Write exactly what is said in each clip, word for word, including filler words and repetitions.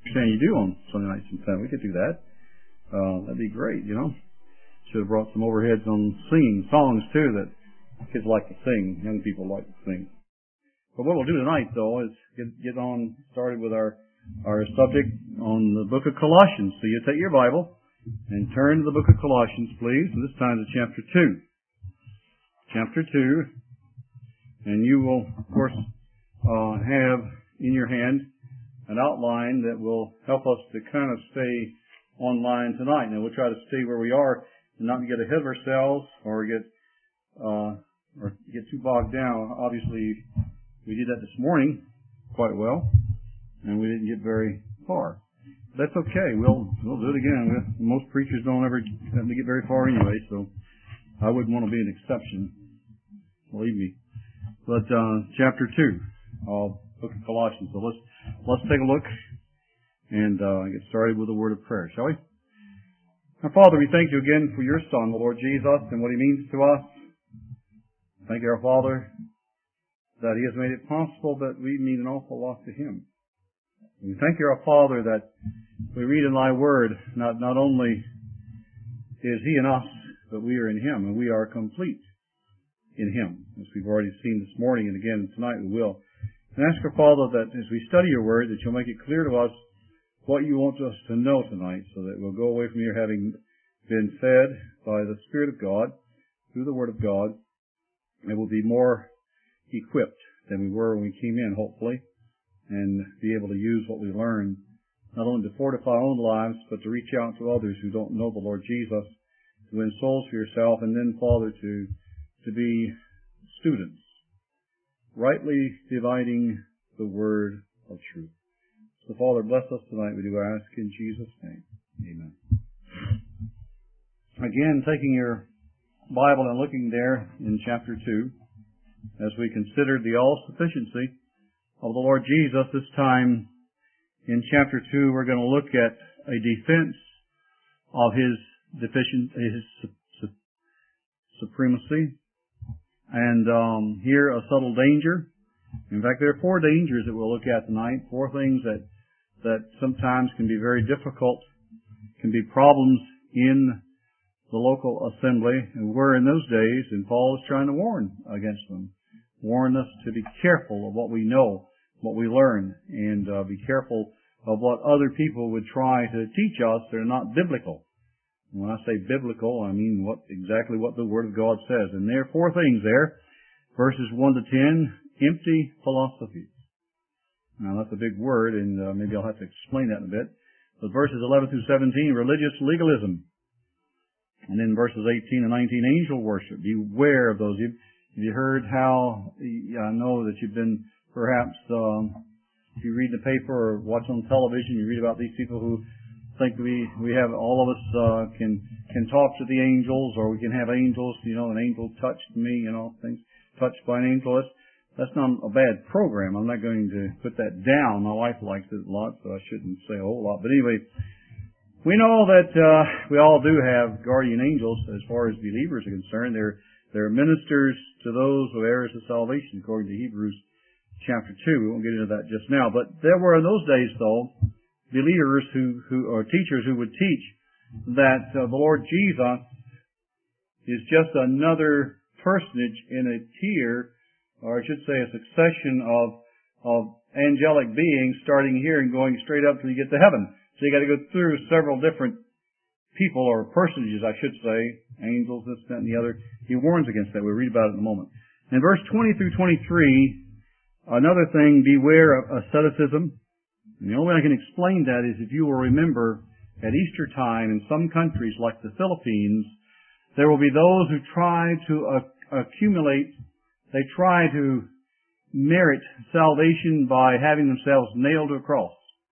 saying you do on Sunday nights sometime. We could do that. Uh, that'd be great, you know. Should have brought some overheads on singing songs too that kids like to sing, young people like to sing. But what we'll do tonight, though, is get, get on started with our our subject on the book of Colossians. So you take your Bible and turn to the book of Colossians, please. And this time to chapter two. Chapter two, and you will, of course, uh, have in your hand an outline that will help us to kind of stay online tonight. Now we'll try to stay where we are and not get ahead of ourselves or get uh, or get too bogged down. Obviously, we did that this morning quite well, and we didn't get very far. That's okay. We'll we'll do it again. We, most preachers don't ever have to get very far anyway, so I wouldn't want to be an exception. Believe me. But uh, chapter two of book of Colossians. So let's let's take a look and uh, get started with a word of prayer, shall we? Our Father, we thank you again for your Son, the Lord Jesus, and what he means to us. Thank you, our Father, that he has made it possible that we mean an awful lot to him. And we thank you, our Father, that we read in thy word, not, not only is he in us, but we are in him, and we are complete in him, as we've already seen this morning, and again tonight we will. And ask our Father that as we study your word, that you'll make it clear to us what you want us to know tonight, so that we'll go away from here having been fed by the Spirit of God, through the Word of God, and we'll be more equipped than we were when we came in, hopefully, and be able to use what we learn, not only to fortify our own lives, but to reach out to others who don't know the Lord Jesus, to win souls for yourself, and then, Father, to, to be students, rightly dividing the word of truth. So, Father, bless us tonight, we do ask in Jesus' name. Amen. Again, taking your Bible and looking there in chapter two, as we considered the all-sufficiency of the Lord Jesus, this time in chapter two, we're going to look at a defense of his deficient, his su- su- supremacy, and um, here a subtle danger. In fact, there are four dangers that we'll look at tonight, four things that that sometimes can be very difficult, can be problems in the local assembly, and were in those days, and Paul is trying to warn against them, warn us to be careful of what we know, what we learn, and uh, be careful of what other people would try to teach us that are not biblical. And when I say biblical, I mean what exactly what the Word of God says. And there are four things there, verses one to ten, empty philosophies. Now, that's a big word, and uh, maybe I'll have to explain that in a bit. But verses eleven through seventeen, religious legalism. And then verses eighteen and nineteen, angel worship. Beware of those. You've, have you heard how, I know that you've been, perhaps, um, if you read the paper or watch on television, you read about these people who think we, we have, all of us uh, can can talk to the angels, or we can have angels, you know, an angel touched me, you know, things, touched by an angel. That's, That's not a bad program. I'm not going to put that down. My wife likes it a lot, so I shouldn't say a whole lot. But anyway, we know that uh, we all do have guardian angels as far as believers are concerned. They're, they're ministers to those who heirs of salvation, according to Hebrews chapter two. We won't get into that just now. But there were in those days, though, believers who, who or teachers who would teach that uh, the Lord Jesus is just another personage in a tier, or I should say a succession of of angelic beings starting here and going straight up till you get to heaven. So you got to go through several different people, or personages, I should say, angels, this, that, and the other. He warns against that. We'll read about it in a moment. In verse twenty through twenty-three, another thing, beware of asceticism. And the only way I can explain that is if you will remember at Easter time in some countries like the Philippines, there will be those who try to uh, accumulate They try to merit salvation by having themselves nailed to a cross.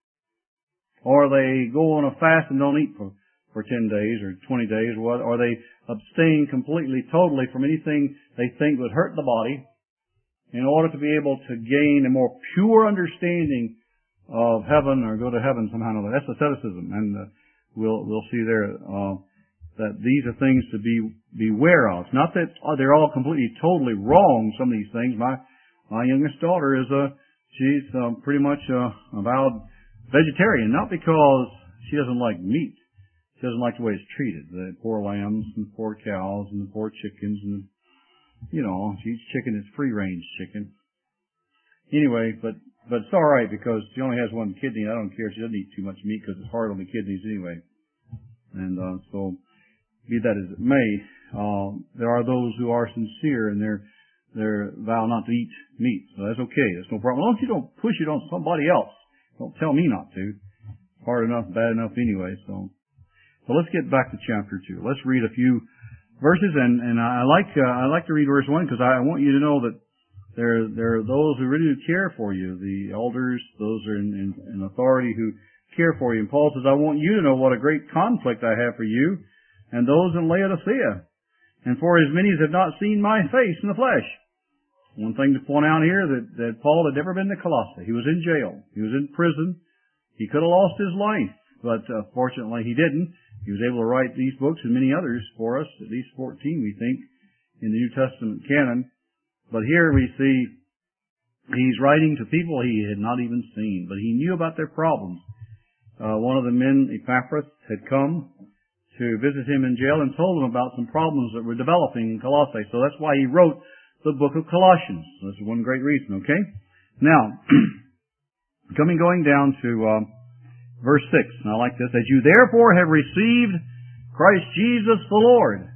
Or they go on a fast and don't eat for, for ten days or twenty days, or, or they abstain completely, totally from anything they think would hurt the body in order to be able to gain a more pure understanding of heaven or go to heaven somehow or another. That's asceticism. And uh, we'll, we'll see there uh, that these are things to be beware of. Not that oh, they're all completely, totally wrong, some of these things. My my youngest daughter is a, she's uh, pretty much uh, avowed vegetarian, not because she doesn't like meat. She doesn't like the way it's treated. The poor lambs and the poor cows and the poor chickens and, the, you know, she eats chicken that's free-range chicken. Anyway, but, but it's alright because she only has one kidney. I don't care. She doesn't eat too much meat because it's hard on the kidneys anyway. And, uh, so, be that as it may, uh, there are those who are sincere in their, their vow not to eat meat. So that's okay. That's no problem. As long as you don't push it on somebody else. Don't tell me not to. Hard enough, bad enough anyway, so. So let's get back to chapter two. Let's read a few verses, and, and I like, uh, I like to read verse one because I want you to know that there, there are those who really do care for you. The elders, those are in, in, in authority who care for you. And Paul says, I want you to know what a great conflict I have for you and those in Laodicea, and for as many as have not seen my face in the flesh. One thing to point out here that, that Paul had never been to Colossae. He was in jail. He was in prison. He could have lost his life, but uh, fortunately he didn't. He was able to write these books and many others for us, at least fourteen, we think, in the New Testament canon. But here we see he's writing to people he had not even seen, but he knew about their problems. Uh, one of the men, Epaphras, had come to visit him in jail and told him about some problems that were developing in Colossae. So that's why he wrote the book of Colossians. That's one great reason, okay? Now, coming, going down to uh, verse six, and I like this. As you therefore have received Christ Jesus the Lord,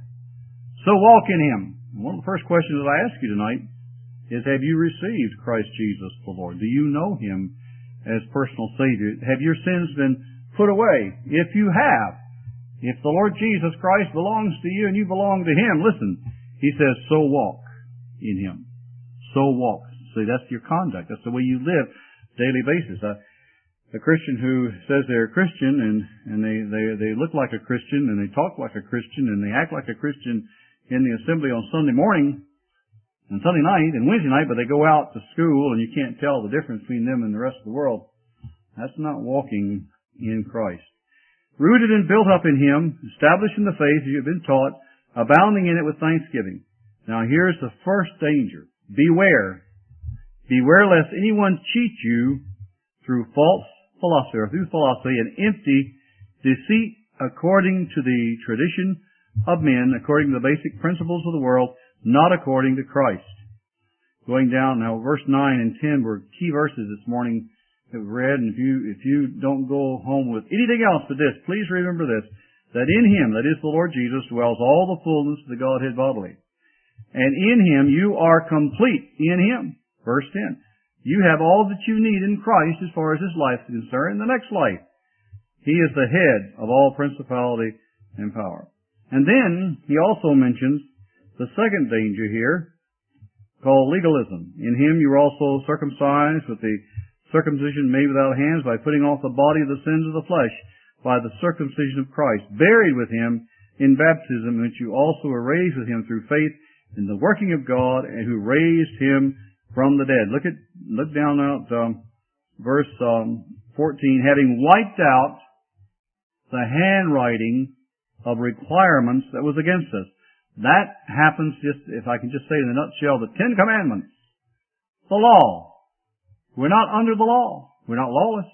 so walk in Him. One of the first questions that I ask you tonight is, have you received Christ Jesus the Lord? Do you know Him as personal Savior? Have your sins been put away? If you have, if the Lord Jesus Christ belongs to you and you belong to Him, listen, He says, so walk in Him. So walk. See, that's your conduct. That's the way you live daily basis. Uh, a Christian who says they're a Christian and, and they, they, they look like a Christian and they talk like a Christian and they act like a Christian in the assembly on Sunday morning and Sunday night and Wednesday night, but they go out to school and you can't tell the difference between them and the rest of the world. That's not walking in Christ. Rooted and built up in Him, established in the faith you have been taught, abounding in it with thanksgiving. Now here's the first danger. Beware. Beware lest anyone cheat you through false philosophy, or through philosophy and empty deceit according to the tradition of men, according to the basic principles of the world, not according to Christ. Going down now, verse nine and ten were key verses this morning that we read, and if you, if you don't go home with anything else but this, please remember this, that in Him, that is the Lord Jesus, dwells all the fullness of the Godhead bodily. And in Him you are complete, in Him. Verse ten. You have all that you need in Christ as far as this life is concerned, the next life. He is the head of all principality and power. And then He also mentions the second danger here, called legalism. In Him you are also circumcised with the circumcision made without hands by putting off the body of the sins of the flesh by the circumcision of Christ, buried with Him in baptism, in which you also were raised with Him through faith in the working of God, and who raised Him from the dead. Look at, look down at um, verse um, fourteen. Having wiped out the handwriting of requirements that was against us. That happens just, if I can just say in a nutshell, the Ten Commandments. The law. We're not under the law. We're not lawless.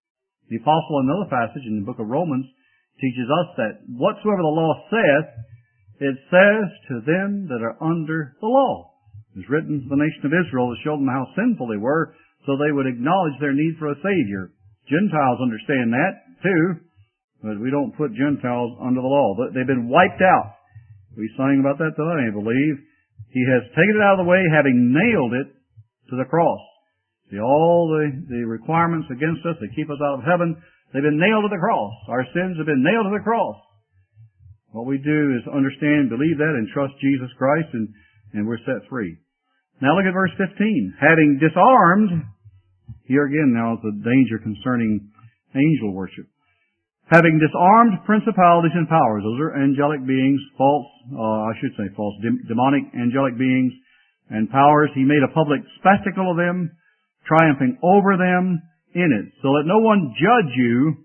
The apostle in another passage in the book of Romans teaches us that whatsoever the law saith, it says to them that are under the law. It was written to the nation of Israel to show them how sinful they were, so they would acknowledge their need for a Savior. Gentiles understand that, too, but we don't put Gentiles under the law. But they've been wiped out. We sang about that tonight, I believe. He has taken it out of the way, having nailed it to the cross. See, all the, the requirements against us that keep us out of heaven, they've been nailed to the cross. Our sins have been nailed to the cross. What we do is understand, believe that, and trust Jesus Christ, and and we're set free. Now look at verse fifteen. Having disarmed, here again now is the danger concerning angel worship. Having disarmed principalities and powers, those are angelic beings, false, uh, I should say false, demonic angelic beings and powers. He made a public spectacle of them, triumphing over them in it. So let no one judge you.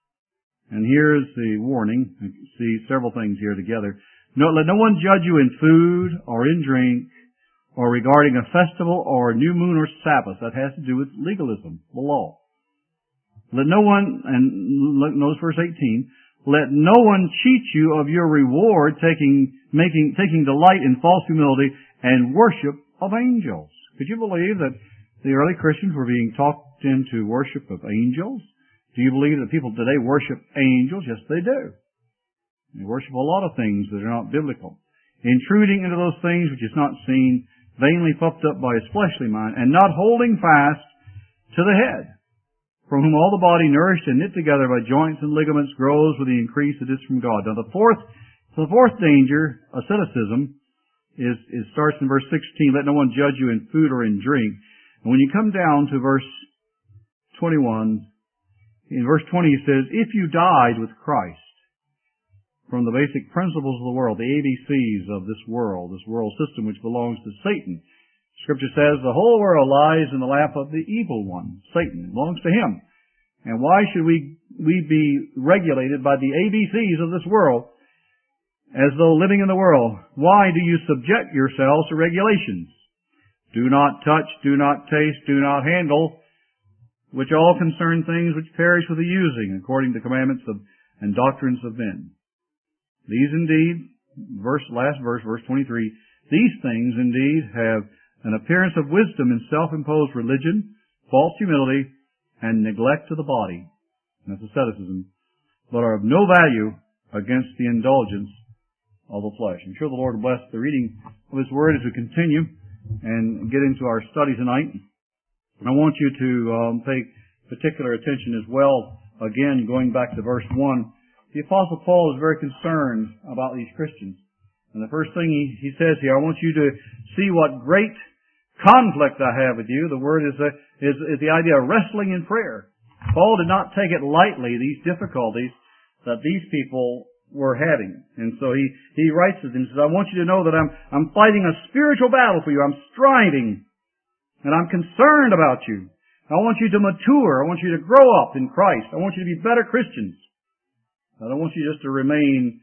And here's the warning. You see several things here together. No, let no one judge you in food or in drink or regarding a festival or new moon or Sabbath. That has to do with legalism, the law. Let no one, and notice verse eighteen, let no one cheat you of your reward, taking, making, taking delight in false humility and worship of angels. Could you believe that the early Christians were being talked into worship of angels? Do you believe that people today worship angels? Yes, they do. They worship a lot of things that are not biblical. Intruding into those things which is not seen, vainly puffed up by his fleshly mind, and not holding fast to the head, from whom all the body, nourished and knit together by joints and ligaments, grows with the increase that is from God. Now the fourth, so the fourth danger, asceticism, is, is starts in verse sixteen, let no one judge you in food or in drink. And when you come down to verse twenty-one, in verse twenty he says, if you died with Christ, from the basic principles of the world, the A B Cs of this world, this world system which belongs to Satan. Scripture says the whole world lies in the lap of the evil one, Satan. It belongs to him. And why should we, we be regulated by the A B Cs of this world as though living in the world? Why do you subject yourselves to regulations? Do not touch, do not taste, do not handle, which all concern things which perish with the using, according to the commandments of, and doctrines of men. These indeed, verse, last verse, verse twenty-three, these things indeed have an appearance of wisdom in self-imposed religion, false humility, and neglect of the body, that's asceticism, but are of no value against the indulgence of the flesh. I'm sure the Lord will bless the reading of His Word as we continue and get into our study tonight. I want you to um, pay particular attention as well, again, going back to verse one. The Apostle Paul is very concerned about these Christians. And the first thing he, he says here, I want you to see what great conflict I have with you. The word is, a, is, is the idea of wrestling in prayer. Paul did not take it lightly, these difficulties that these people were having. And so he, he writes to them, he says, I want you to know that I'm, I'm fighting a spiritual battle for you. I'm striving. And I'm concerned about you. I want you to mature. I want you to grow up in Christ. I want you to be better Christians. I don't want you just to remain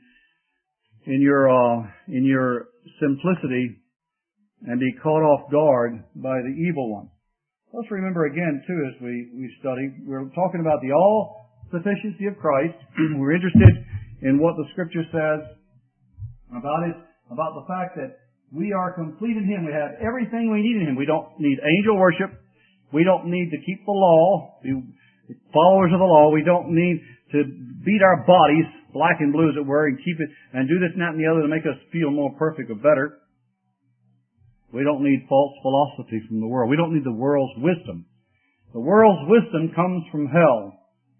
in your uh, in your simplicity and be caught off guard by the evil one. Let's remember again, too, as we, we study, we're talking about the all-sufficiency of Christ. We're interested in what the Scripture says about it, about the fact that we are complete in Him. We have everything we need in Him. We don't need angel worship. We don't need to keep the law, be followers of the law. We don't need to beat our bodies, black and blue as it were, and keep it, and do this and that and the other to make us feel more perfect or better. We don't need false philosophy from the world. We don't need the world's wisdom. The world's wisdom comes from hell.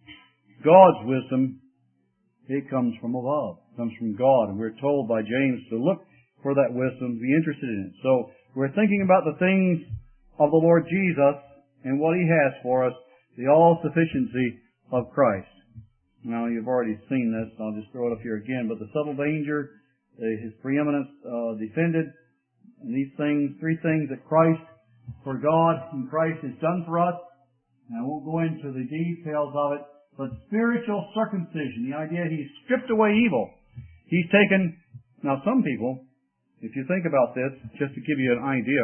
God's wisdom, it comes from above. It comes from God. And we're told by James to look for that wisdom, be interested in it. So we're thinking about the things of the Lord Jesus and what He has for us, the all-sufficiency of Christ. Now, you've already seen this. I'll just throw it up here again. But the subtle danger, His preeminence uh, defended, and these things, three things that Christ, for God and Christ has done for us. And I won't go into the details of it, but spiritual circumcision, the idea He's stripped away evil. He's taken, now some people, if you think about this, just to give you an idea,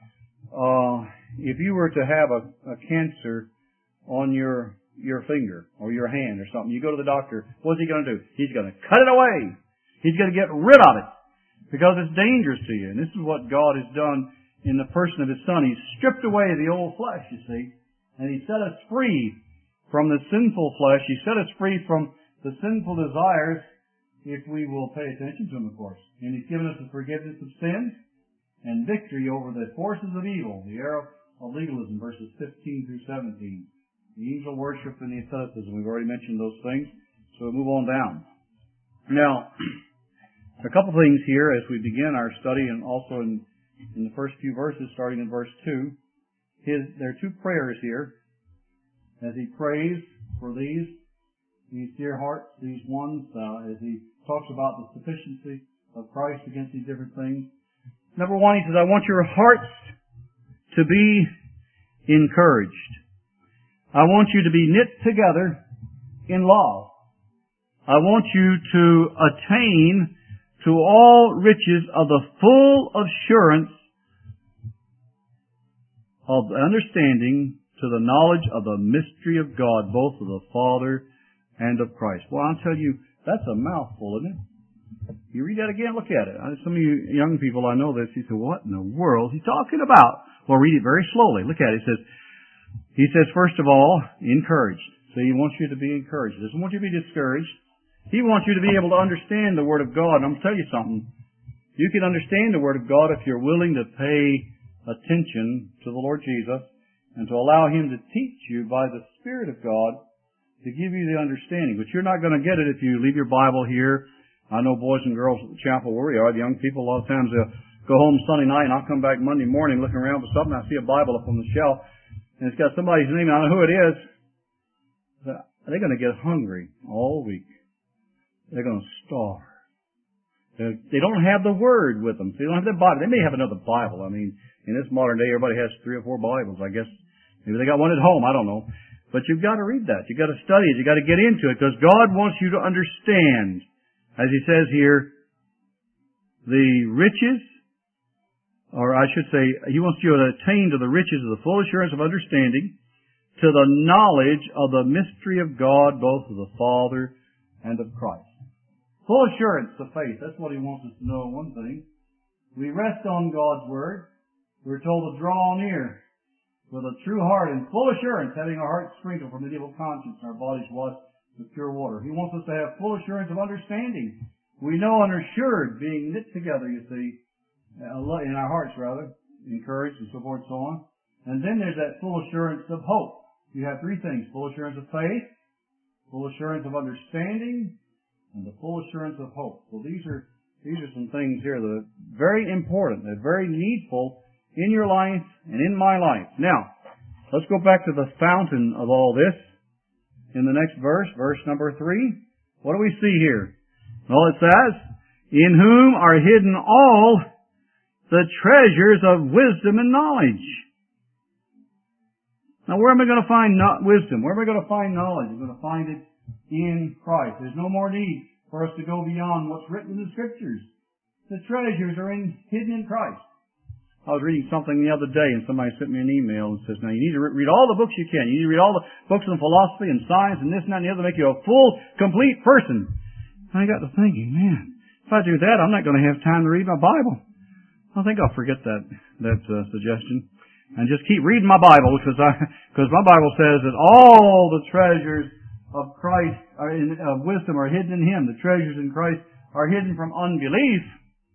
uh, if you were to have a, a cancer on your your finger or your hand or something, you go to the doctor, what's he going to do? He's going to cut it away. He's going to get rid of it because it's dangerous to you. And this is what God has done in the person of His Son. He's stripped away the old flesh, you see, and He set us free from the sinful flesh. He set us free from the sinful desires if we will pay attention to Him, of course. And He's given us the forgiveness of sins and victory over the forces of evil, the error of legalism, verses fifteen through seventeen. The angel worship and the asceticism. We've already mentioned those things, so we'll move on down. Now, a couple things here as we begin our study, and also in, in the first few verses, starting in verse two. His, there are two prayers here. As he prays for these, these dear hearts, these ones, uh, as he talks about the sufficiency of Christ against these different things. Number one, he says, I want your hearts to be encouraged. I want you to be knit together in love. I want you to attain to all riches of the full assurance of understanding to the knowledge of the mystery of God, both of the Father and of Christ. Well, I'll tell you, that's a mouthful, isn't it? You read that again, look at it. Some of you young people, I know this, you say, what in the world is he talking about? Well, read it very slowly. Look at it. It says, he says, first of all, encouraged. So he wants you to be encouraged. He doesn't want you to be discouraged. He wants you to be able to understand the Word of God. And I'm going to tell you something. You can understand the Word of God if you're willing to pay attention to the Lord Jesus and to allow Him to teach you by the Spirit of God to give you the understanding. But you're not going to get it if you leave your Bible here. I know boys and girls at the chapel where we are, the young people, a lot of times they'll go home Sunday night and I'll come back Monday morning looking around for something. I see a Bible up on the shelf and it's got somebody's name. I don't know who it is. They're going to get hungry all week. They're going to starve. They're, they don't have the Word with them. They don't have their Bible. They may have another Bible. I mean, in this modern day, everybody has three or four Bibles, I guess. Maybe they got one at home. I don't know. But you've got to read that. You've got to study it. You've got to get into it because God wants you to understand. As He says here, the riches, or I should say, He wants you to attain to the riches of the full assurance of understanding, to the knowledge of the mystery of God, both of the Father and of Christ. Full assurance of faith. That's what He wants us to know. One thing. We rest on God's Word. We're told to draw near with a true heart and full assurance, having our hearts sprinkled from medieval conscience and our bodies washed with pure water. He wants us to have full assurance of understanding. We know and are assured, being knit together, you see, in our hearts rather, encouraged and so forth and so on. And then there's that full assurance of hope. You have three things: full assurance of faith, full assurance of understanding, and the full assurance of hope. Well, these are these are some things here that are very important. They're very needful in your life and in my life. Now, let's go back to the fountain of all this. In the next verse, verse number three, what do we see here? Well, it says, in whom are hidden all the treasures of wisdom and knowledge. Now, where am I going to find wisdom? Where am I going to find knowledge? I'm going to find it in Christ. There's no more need for us to go beyond what's written in the Scriptures. The treasures are in, hidden in Christ. I was reading something the other day and somebody sent me an email and says, now you need to read all the books you can. You need to read all the books on philosophy and science and this and that and the other to make you a full, complete person. And I got to thinking, man, if I do that, I'm not going to have time to read my Bible. I think I'll forget that, that uh, suggestion and just keep reading my Bible because I, because my Bible says that all the treasures of Christ are in, of wisdom are hidden in Him. The treasures in Christ are hidden from unbelief.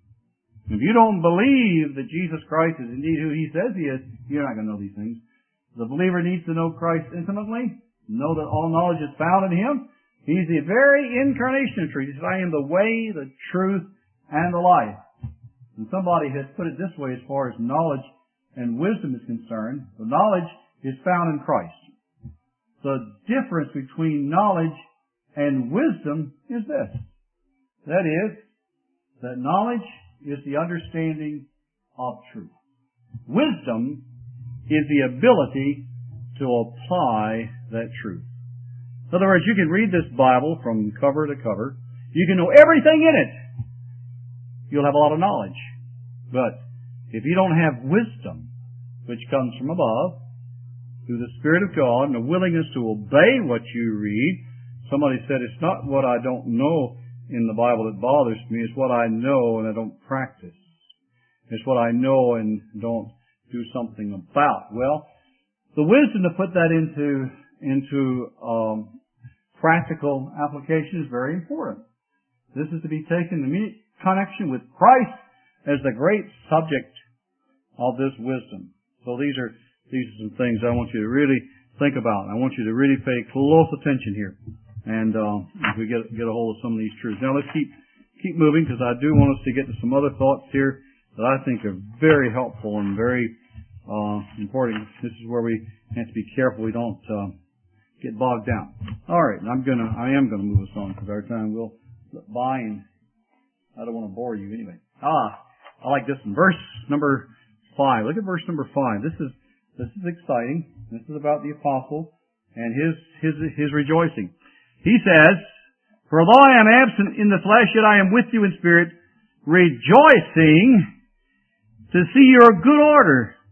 If you don't believe that Jesus Christ is indeed who He says He is, you're not going to know these things. The believer needs to know Christ intimately, know that all knowledge is found in Him. He's the very incarnation of truth. He says, I am the way, the truth, and the life. And somebody has put it this way as far as knowledge and wisdom is concerned. The knowledge is found in Christ. The difference between knowledge and wisdom is this. That is, that knowledge is the understanding of truth. Wisdom is the ability to apply that truth. In other words, you can read this Bible from cover to cover. You can know everything in it. You'll have a lot of knowledge. But if you don't have wisdom, which comes from above, through the Spirit of God and a willingness to obey what you read, somebody said, it's not what I don't know in the Bible that bothers me. It's what I know and I don't practice. It's what I know and don't do something about. Well, the wisdom to put that into into um, practical application is very important. This is to be taken in immediate connection with Christ as the great subject of this wisdom. So these are these are some things I want you to really think about. I want you to really pay close attention here. And uh, if we get get a hold of some of these truths. Now let's keep keep moving because I do want us to get to some other thoughts here that I think are very helpful and very uh, important. This is where we have to be careful we don't uh, get bogged down. All right, I'm gonna I am gonna move us on because our time will slip by, and I don't want to bore you anyway. Ah, I like this one. Verse number five. Look at verse number five. This is this is exciting. This is about the apostle and his his his rejoicing. He says, for although I am absent in the flesh, yet I am with you in spirit, rejoicing to see your good order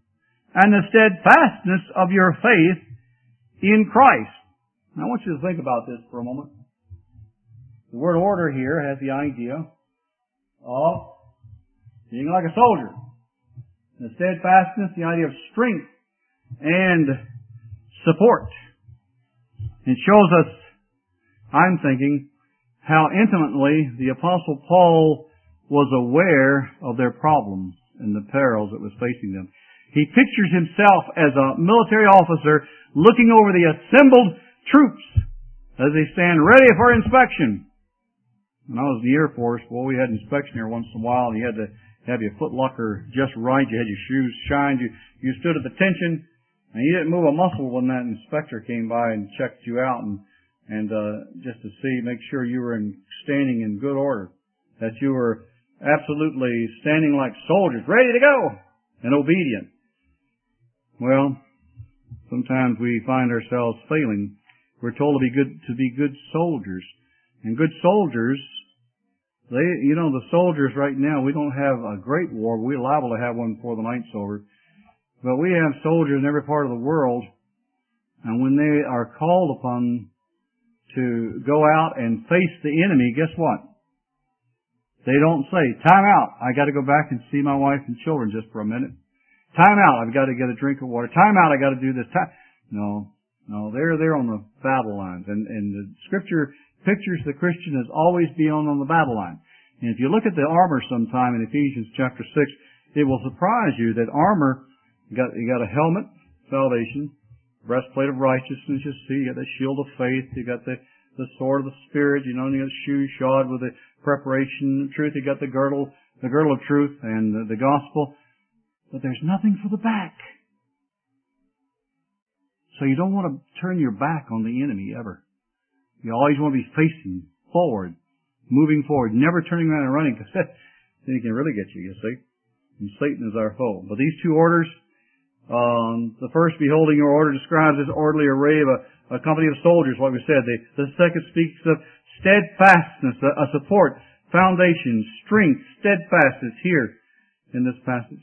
and the steadfastness of your faith in Christ. Now, I want you to think about this for a moment. The word order here has the idea of being like a soldier. The steadfastness, the idea of strength and support. It shows us, I'm thinking, how intimately the Apostle Paul was aware of their problems and the perils that was facing them. He pictures himself as a military officer looking over the assembled troops as they stand ready for inspection. When I was in the Air Force, well, we had inspection here once in a while, and you had to have your footlocker just right. You had your shoes shined. You, you stood at attention, and you didn't move a muscle when that inspector came by and checked you out, and and uh, just to see, make sure you were in, standing in good order, that you were absolutely standing like soldiers, ready to go and obedient. Well, sometimes we find ourselves failing. We're told to be good to be good soldiers, and good soldiers. They, you know, the soldiers right now, we don't have a great war. We're liable to have one before the night's over. But we have soldiers in every part of the world, and when they are called upon to go out and face the enemy, guess what? They don't say, time out, I got to go back and see my wife and children just for a minute. Time out, I've got to get a drink of water. Time out, I got to do this. Time. No, no, they're there on the battle lines. And, and the Scripture pictures the Christian as always being on, on the battle line. And if you look at the armor sometime in Ephesians chapter six, it will surprise you that armor, you got, you got a helmet, salvation, breastplate of righteousness, you see, you got the shield of faith, you got the, the sword of the Spirit, you know, and you got the shoes shod with the preparation of truth, you got the girdle, the girdle of truth and the, the gospel. But there's nothing for the back. So you don't want to turn your back on the enemy ever. You always want to be facing forward, moving forward, never turning around and running, because then he can really get you, you see. And Satan is our foe. But these two orders, um, the first, beholding your order, describes this orderly array of a, a company of soldiers, like we said. The, the second speaks of steadfastness, a, a support, foundation, strength, steadfastness here in this passage.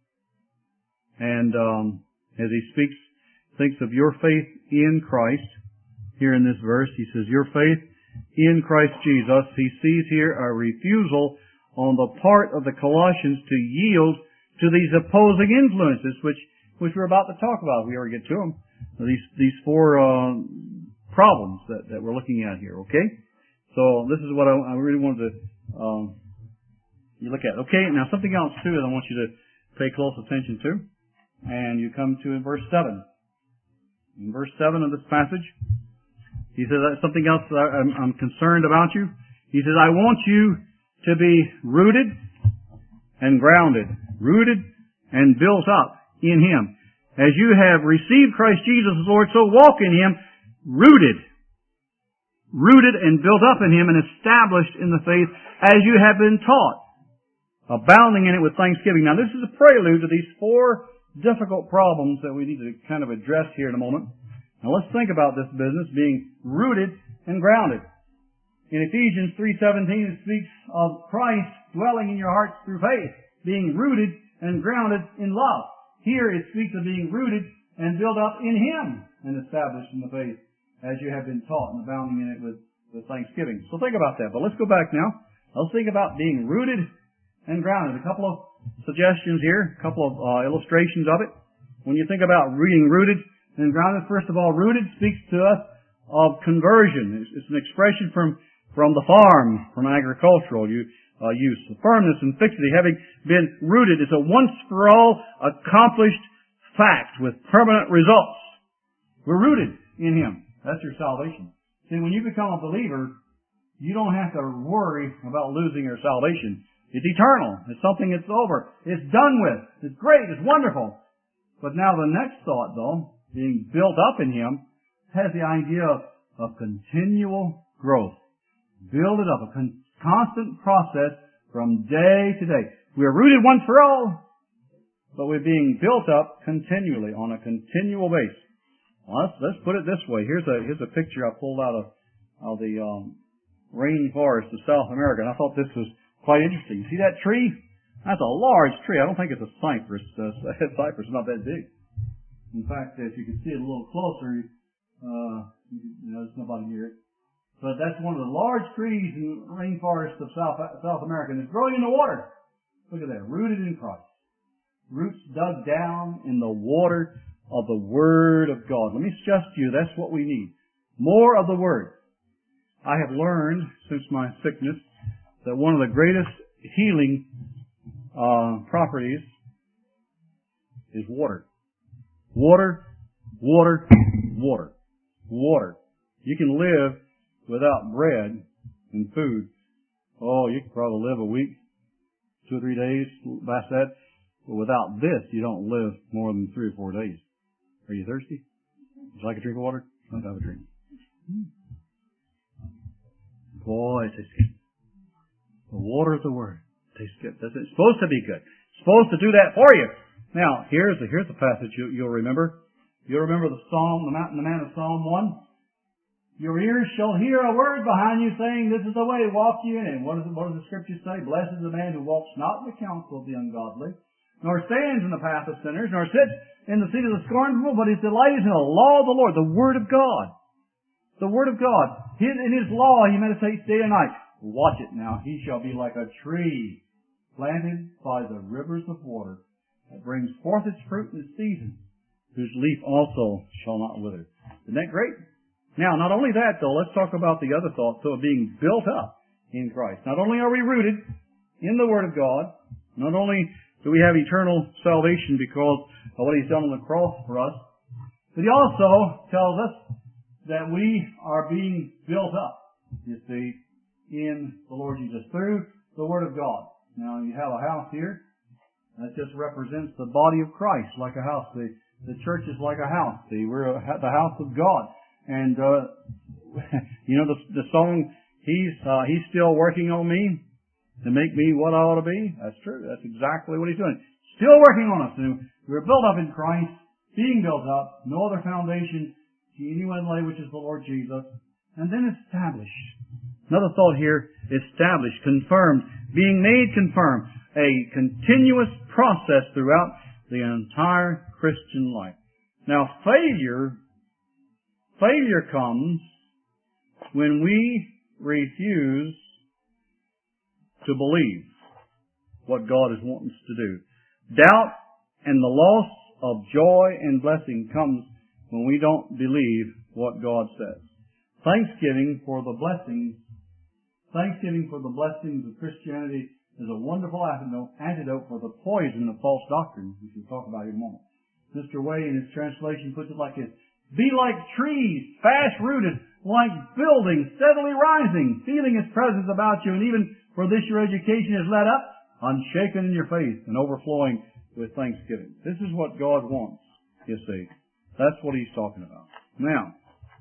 And um, as he speaks, thinks of your faith in Christ. Here in this verse, he says, your faith in Christ Jesus. He sees here a refusal on the part of the Colossians to yield to these opposing influences, which which we're about to talk about. We already get to them. These these four uh, problems that, that we're looking at here. Okay, so this is what I, I really wanted to um, you look at. Okay, now something else too that I want you to pay close attention to, and you come to in verse seven. In verse seven of this passage, he says something else that I'm, I'm concerned about you. He says, I want you to be rooted and grounded, rooted and built up in Him. As you have received Christ Jesus as Lord, so walk in Him, rooted, rooted and built up in Him and established in the faith as you have been taught, abounding in it with thanksgiving. Now this is a prelude to these four difficult problems that we need to kind of address here in a moment. Now let's think about this business being rooted and grounded. In Ephesians three seventeen it speaks of Christ dwelling in your hearts through faith, being rooted and grounded in love. Here it speaks of being rooted and built up in Him and established in the faith as you have been taught and abounding in it with, with thanksgiving. So think about that. But let's go back now. Let's think about being rooted and grounded. A couple of suggestions here, a couple of uh, illustrations of it. When you think about being rooted and grounded, first of all, rooted speaks to us of conversion. It's, it's an expression from, from the farm, from agricultural you, uh, use. The firmness and fixity, having been rooted, is a once-for-all accomplished fact with permanent results. We're rooted in Him. That's your salvation. See, when you become a believer, you don't have to worry about losing your salvation. It's eternal. It's something that's over. It's done with. It's great. It's wonderful. But now the next thought, though, being built up in Him, has the idea of, of continual growth. Build it up. A con- constant process from day to day. We are rooted once for all, but we're being built up continually on a continual base. Well, let's, let's put it this way. Here's a here's a picture I pulled out of, of the um, rainforest of South America, and I thought this was quite interesting. You see that tree? That's a large tree. I don't think it's a cypress. Uh, cypress is not that big. In fact, if you can see it a little closer, uh, you know, there's nobody here. But that's one of the large trees in the rainforest of South, South America, and it's growing in the water. Look at that, rooted in Christ. Roots dug down in the water of the Word of God. Let me suggest to you, that's what we need. More of the Word. I have learned since my sickness that one of the greatest healing uh, properties is water. Water, water, water, water. You can live without bread and food. Oh, you can probably live a week, two or three days, past that. But without this, you don't live more than three or four days. Are you thirsty? Would you like a drink of water? Let's have a drink. Boy, it tastes good. The water of the Word tastes good. It's supposed to be good. It's supposed to do that for you. Now, here's the, here's the passage you, you'll remember. You'll remember the Psalm, the mountain, the man of Psalm one. Your ears shall hear a word behind you saying, this is the way, walk you in it. What does, what does the Scripture say? Blessed is the man who walks not in the counsel of the ungodly, nor stands in the path of sinners, nor sits in the seat of the scornful, but his delight is in the law of the Lord, the Word of God. The Word of God. His, in His law He meditates day and night. Watch it now. He shall be like a tree planted by the rivers of water that brings forth its fruit in its season, whose leaf also shall not wither. Isn't that great? Now, not only that, though, let's talk about the other thought, so of being built up in Christ. Not only are we rooted in the Word of God, not only do we have eternal salvation because of what He's done on the cross for us, but He also tells us that we are being built up, you see, in the Lord Jesus through the Word of God. Now, you have a house here. That just represents the body of Christ, like a house. The, the church is like a house. See, we're a, the house of God. And, uh, you know, the, the song, He's, uh, He's still working on me to make me what I ought to be. That's true. That's exactly what He's doing. Still working on us. And we're built up in Christ, being built up, no other foundation to anyone lay, which is the Lord Jesus. And then established. Another thought here, established, confirmed, being made confirmed. A continuous process throughout the entire Christian life. Now, failure, failure comes when we refuse to believe what God is wanting us to do. Doubt and the loss of joy and blessing comes when we don't believe what God says. Thanksgiving for the blessings, thanksgiving for the blessings of Christianity is a wonderful antidote for the poison of false doctrine, which we'll talk about in a moment. Mister Way, in his translation, puts it like this. Be like trees, fast-rooted, like buildings, steadily rising, feeling His presence about you, and even for this your education is led up, unshaken in your faith and overflowing with thanksgiving. This is what God wants, you see. That's what He's talking about. Now,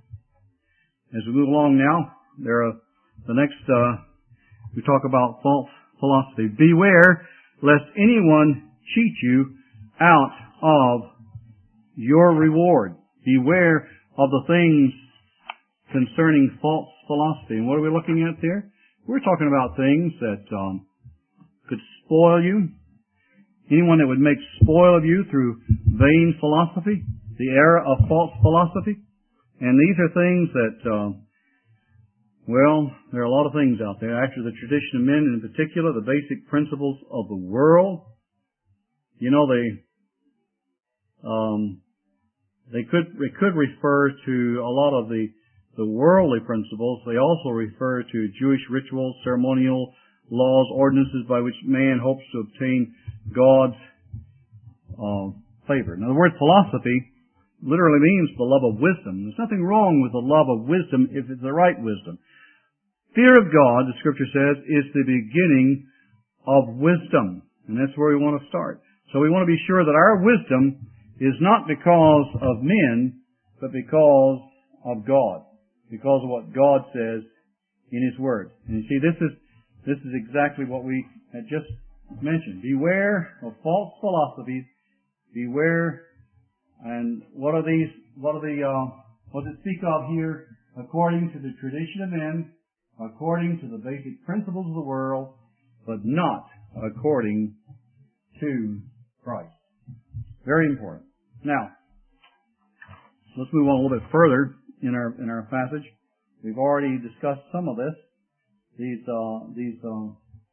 as we move along now, there are the next, uh, we talk about false philosophy. Beware lest anyone cheat you out of your reward. Beware of the things concerning false philosophy. And what are we looking at there? We're talking about things that um, could spoil you. Anyone that would make spoil of you through vain philosophy, the error of false philosophy. And these are things that, uh, well, there are a lot of things out there. Actually, the tradition of men in particular, the basic principles of the world, you know, they, um, they could, they could refer to a lot of the, the worldly principles. They also refer to Jewish rituals, ceremonial laws, ordinances by which man hopes to obtain God's, uh, favor. Now, the word philosophy literally means the love of wisdom. There's nothing wrong with the love of wisdom if it's the right wisdom. Fear of God, the Scripture says, is the beginning of wisdom. And that's where we want to start. So we want to be sure that our wisdom is not because of men, but because of God. Because of what God says in His Word. And you see, this is, this is exactly what we had just mentioned. Beware of false philosophies. Beware. And what are these, what are the, uh, what does it speak of here? According to the tradition of men, according to the basic principles of the world, but not according to Christ. Very important. Now, let's move on a little bit further in our in our passage. We've already discussed some of this. These uh, these uh,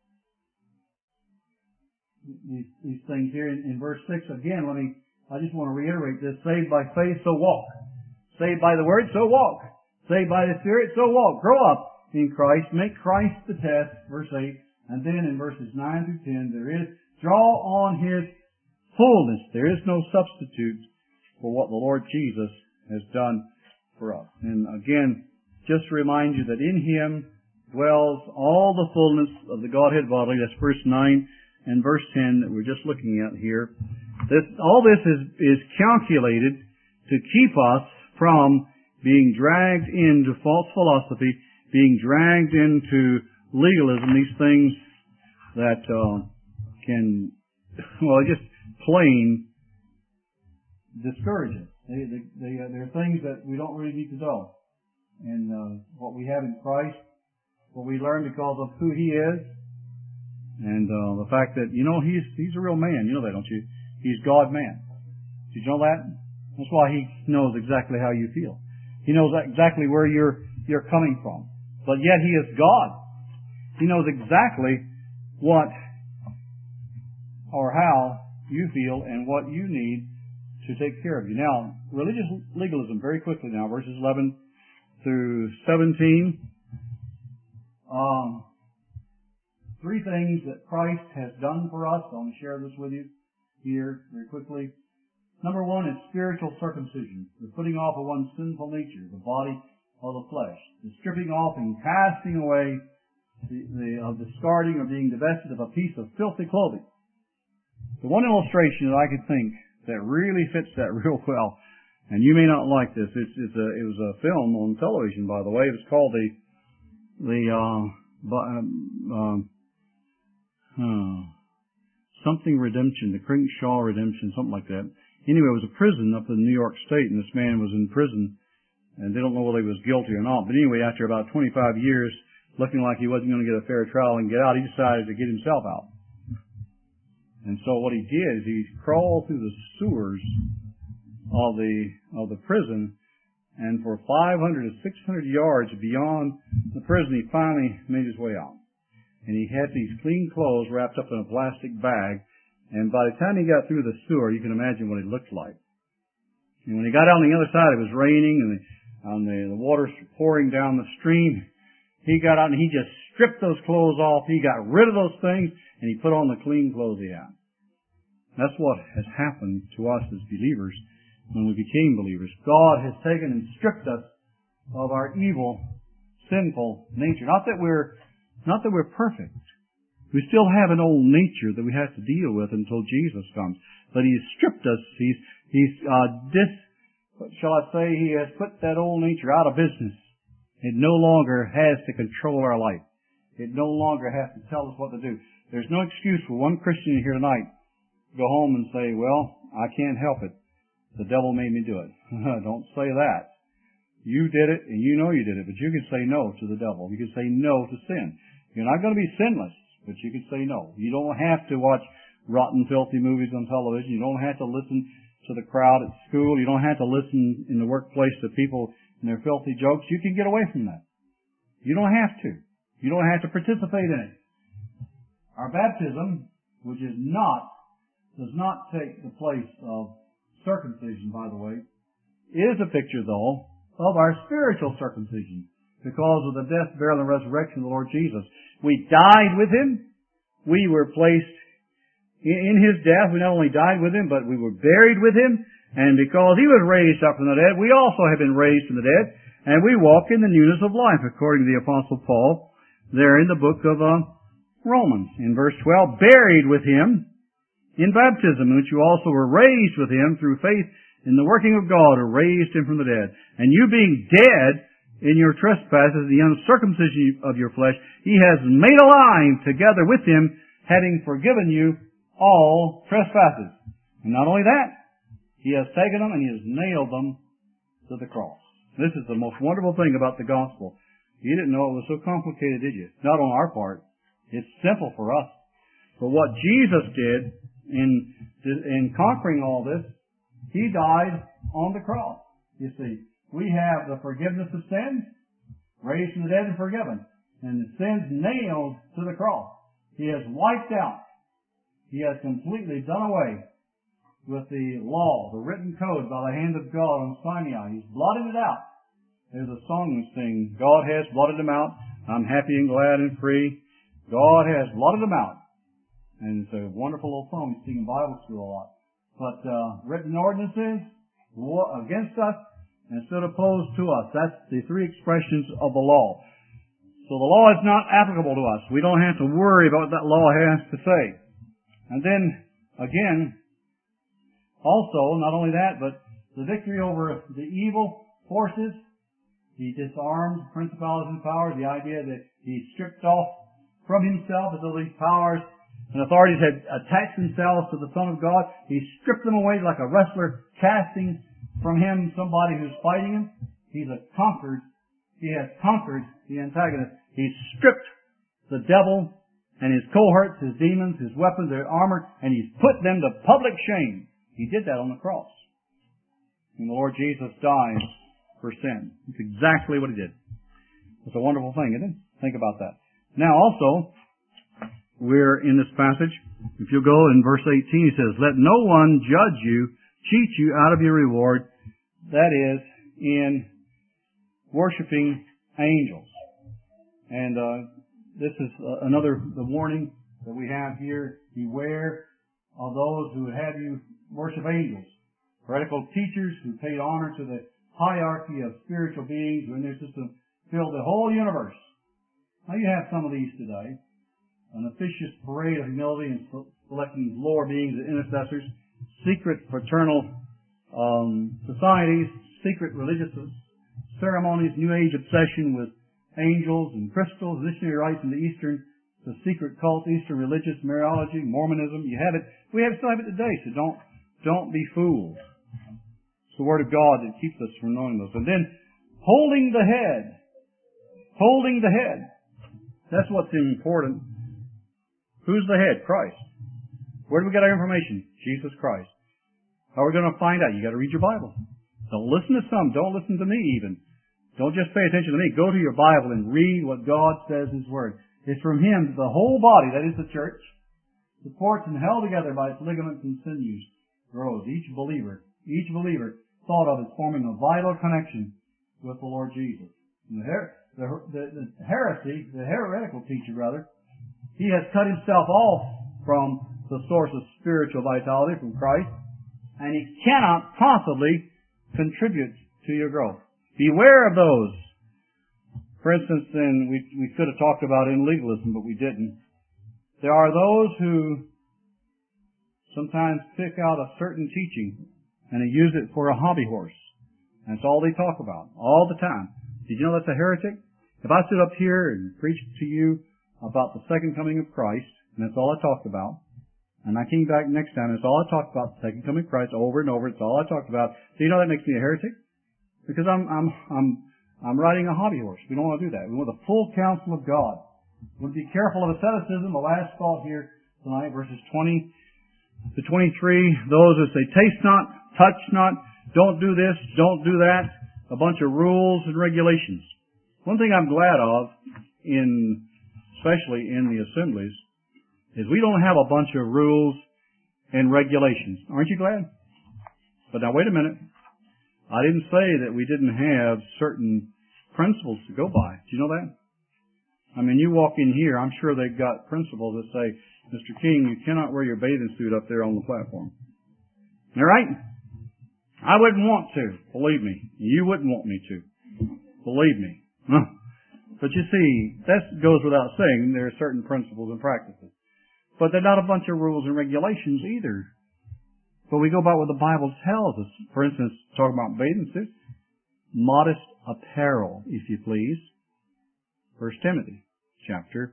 these these things here in, in verse six again. Let me. I just want to reiterate this: saved by faith, so walk. Saved by the word, so walk. Saved by the Spirit, so walk. Grow up in Christ. Make Christ the test. Verse eight, and then in verses nine through ten, there is draw on His fullness. There is no substitute for what the Lord Jesus has done for us. And again, just to remind you that in Him dwells all the fullness of the Godhead bodily. That's verse nine and verse ten that we're just looking at here. This, all this is, is calculated to keep us from being dragged into false philosophy, being dragged into legalism, these things that uh, can, well, just plain discourage us. They, they, they, uh, they're things that we don't really need to know. And uh, what we have in Christ, what we learn because of who He is, and uh, the fact that, you know, He's He's a real man. You know that, don't you? He's God-man. Did you know that? That's why He knows exactly how you feel. He knows exactly where you're you're coming from. But yet He is God. He knows exactly what or how you feel and what you need to take care of you. Now, religious legalism, very quickly now, verses eleven through seventeen. Um, three things that Christ has done for us. I want to share this with you here very quickly. Number one is spiritual circumcision, the putting off of one's sinful nature, the body of the flesh, the stripping off and casting away the, the of discarding or being divested of a piece of filthy clothing. The one illustration that I could think that really fits that real well, and you may not like this. It's, it's a, it was a film on television, by the way. It was called the the uh, um, uh, something Redemption, the Crenshaw Redemption, something like that. Anyway, it was a prison up in New York State, and this man was in prison, and they don't know whether he was guilty or not. But anyway, after about twenty-five years, looking like he wasn't going to get a fair trial and get out, he decided to get himself out. And so what he did is he crawled through the sewers of the of the prison, and for five hundred to six hundred yards beyond the prison, he finally made his way out. And he had these clean clothes wrapped up in a plastic bag, and by the time he got through the sewer, you can imagine what it looked like. And when he got out on the other side, it was raining, and the, and the, the water's pouring down the stream. He got out and he just stripped those clothes off. He got rid of those things, and he put on the clean clothes he had. That's what has happened to us as believers when we became believers. God has taken and stripped us of our evil, sinful nature. Not that we're, not that we're perfect. We still have an old nature that we have to deal with until Jesus comes. But He's stripped us. He's, He's, uh, dis, what shall I say? He has put that old nature out of business. It no longer has to control our life. It no longer has to tell us what to do. There's no excuse for one Christian here tonight to go home and say, well, I can't help it. The devil made me do it. Don't say that. You did it, and you know you did it, but you can say no to the devil. You can say no to sin. You're not going to be sinless, but you can say no. You don't have to watch rotten, filthy movies on television. You don't have to listen to the crowd at school. You don't have to listen in the workplace to people and their filthy jokes. You can get away from that. You don't have to. You don't have to participate in it. Our baptism, which is not, does not take the place of circumcision, by the way, is a picture, though, of our spiritual circumcision because of the death, burial, and resurrection of the Lord Jesus. We died with Him. We were placed in His death. We not only died with Him, but we were buried with Him. And because He was raised up from the dead, we also have been raised from the dead. And we walk in the newness of life, according to the Apostle Paul, there in the book of uh, Romans. In verse twelve, buried with Him in baptism, in which you also were raised with Him through faith in the working of God, who raised Him from the dead. And you being dead in your trespasses, the uncircumcision of your flesh, He has made alive together with Him, having forgiven you all trespasses. And not only that, He has taken them and He has nailed them to the cross. This is the most wonderful thing about the gospel. You didn't know it was so complicated, did you? Not on our part. It's simple for us. But what Jesus did in, in conquering all this, He died on the cross. You see, we have the forgiveness of sins, raised from the dead and forgiven, and the sins nailed to the cross. He has wiped out. He has completely done away with the law, the written code by the hand of God on Sinai. He's blotted it out. There's a song we sing, God has blotted them out. I'm happy and glad and free. God has blotted them out. And it's a wonderful little song we sing in Bible school a lot. But uh, written ordinances against us and stood opposed to us. That's the three expressions of the law. So the law is not applicable to us. We don't have to worry about what that law has to say. And then, again, also, not only that, but the victory over the evil forces. He disarmed principalities and powers, the idea that He stripped off from Himself as though these powers and authorities had attached themselves to the Son of God. He stripped them away like a wrestler casting from him somebody who's fighting him. He's a conquered, He has conquered the antagonist. He's stripped the devil and his cohorts, his demons, his weapons, their armor, and He's put them to public shame. He did that on the cross. And the Lord Jesus died for sin. It's exactly what He did. It's a wonderful thing, isn't it? Think about that. Now also, we're in this passage. If you go in verse eighteen, He says, let no one judge you, cheat you out of your reward, that is, in worshiping angels. And uh, this is uh, another the warning that we have here. Beware of those who would have you worship angels. Heretical teachers who paid honor to the hierarchy of spiritual beings who in their system filled the whole universe. Now you have some of these today. An officious parade of humility and selecting lower beings as intercessors, secret fraternal um, societies, secret religious ceremonies, New Age obsession with angels and crystals, missionary rites in the Eastern, the secret cult, Eastern religious Mariology, Mormonism. You have it. We have some of it today, so don't don't be fooled. It's the Word of God that keeps us from knowing those. And then holding the head. Holding the head. That's what's important. Who's the head? Christ. Where do we get our information? Jesus Christ. How are we going to find out? You got to read your Bible. Don't listen to some. Don't listen to me even. Don't just pay attention to me. Go to your Bible and read what God says in His Word. It's from Him that the whole body, that is the church, supports and held together by its ligaments and sinews, grows. Each believer, each believer thought of as forming a vital connection with the Lord Jesus. And the, her- the, the, the heresy, the heretical teacher rather, he has cut himself off from the source of spiritual vitality, from Christ, and he cannot possibly contribute to your growth. Beware of those. For instance, then we, we could have talked about in legalism, but we didn't. There are those who sometimes pick out a certain teaching and they use it for a hobby horse. And that's all they talk about, all the time. Did you know that's a heretic? If I stood up here and preached to you about the second coming of Christ, and that's all I talked about, and I came back next time, and it's all I talked about, the second coming of Christ, over and over, it's all I talked about. Do you know that makes me a heretic? Because I'm, I'm, I'm, I'm riding a hobby horse. We don't want to do that. We want the full counsel of God. We want to be careful of asceticism. The last thought here tonight, verses twenty to twenty-three, those that say, taste not, touch not, don't do this, don't do that, a bunch of rules and regulations. One thing I'm glad of, in, especially in the assemblies, is we don't have a bunch of rules and regulations. Aren't you glad? But now wait a minute. I didn't say that we didn't have certain principles to go by. Do you know that? I mean, you walk in here, I'm sure they've got principles that say, Mister King, you cannot wear your bathing suit up there on the platform. All right? I wouldn't want to, believe me. You wouldn't want me to. Believe me. But you see, that goes without saying. There are certain principles and practices. But they're not a bunch of rules and regulations either. But we go by what the Bible tells us. For instance, talking about bathing suits, modest apparel, if you please. First Timothy, chapter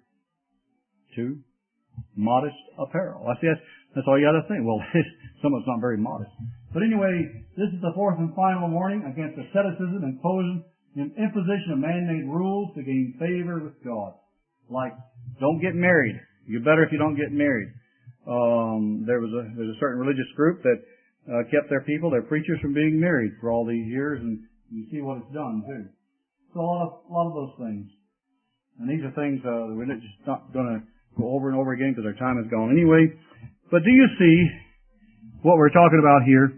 two, modest apparel. I see that's, that's all you got to think. Well, some of it's not very modest. But anyway, this is the fourth and final warning against asceticism and imposition, imposition of man-made rules to gain favor with God. Like, don't get married You're better if you don't get married. Um, there was a there's a certain religious group that uh, kept their people, their preachers, from being married for all these years, and you see what it's done too. So a lot of a lot of those things, and these are things uh, we're just not going to go over and over again because our time is gone anyway. But do you see what we're talking about here?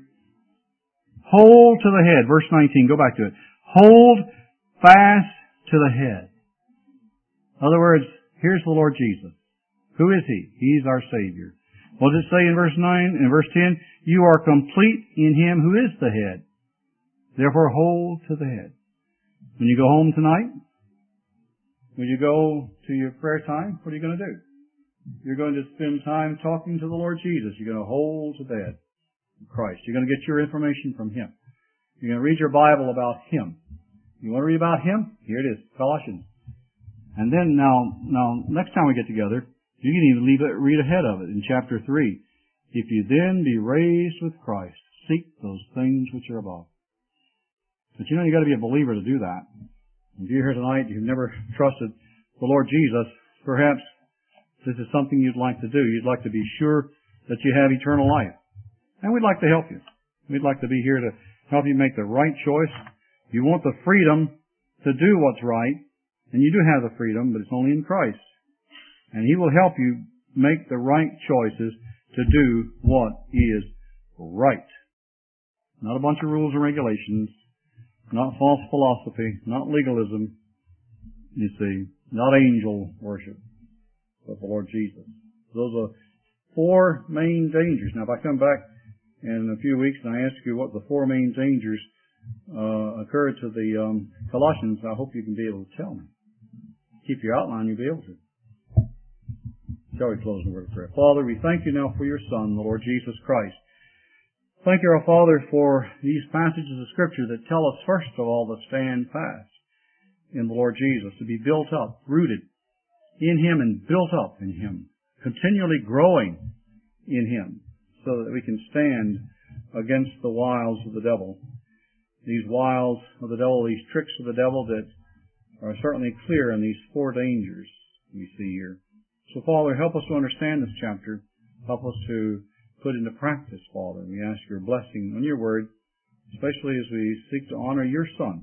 Hold to the head, verse nineteen. Go back to it. Hold fast to the head. In other words, here's the Lord Jesus. Who is He? He's our Savior. What does it say in verse nine? In verse ten, you are complete in Him who is the head. Therefore, hold to the head. When you go home tonight, when you go to your prayer time, what are you going to do? You're going to spend time talking to the Lord Jesus. You're going to hold to the head of Christ. You're going to get your information from Him. You're going to read your Bible about Him. You want to read about Him? Here it is, Colossians. And then now, now next time we get together, you can even leave it, read ahead of it in chapter three. If you then be raised with Christ, seek those things which are above. But you know, you got to be a believer to do that. If you're here tonight, you've never trusted the Lord Jesus, perhaps this is something you'd like to do. You'd like to be sure that you have eternal life. And we'd like to help you. We'd like to be here to help you make the right choice. You want the freedom to do what's right, and you do have the freedom, but it's only in Christ. And He will help you make the right choices to do what is right. Not a bunch of rules and regulations, not false philosophy, not legalism, you see, not angel worship, but the Lord Jesus. Those are four main dangers. Now, if I come back in a few weeks and I ask you what the four main dangers uh, occurred to the um, Colossians, I hope you can be able to tell me. Keep your outline, you'll be able to. Shall we close in a word of prayer? Father, we thank You now for Your Son, the Lord Jesus Christ. Thank You, our Father, for these passages of Scripture that tell us, first of all, to stand fast in the Lord Jesus, to be built up, rooted in Him and built up in Him, continually growing in Him, so that we can stand against the wiles of the devil. These wiles of the devil, these tricks of the devil that are certainly clear in these four dangers we see here. So, Father, help us to understand this chapter. Help us to put into practice, Father. We ask Your blessing on Your word, especially as we seek to honor Your Son.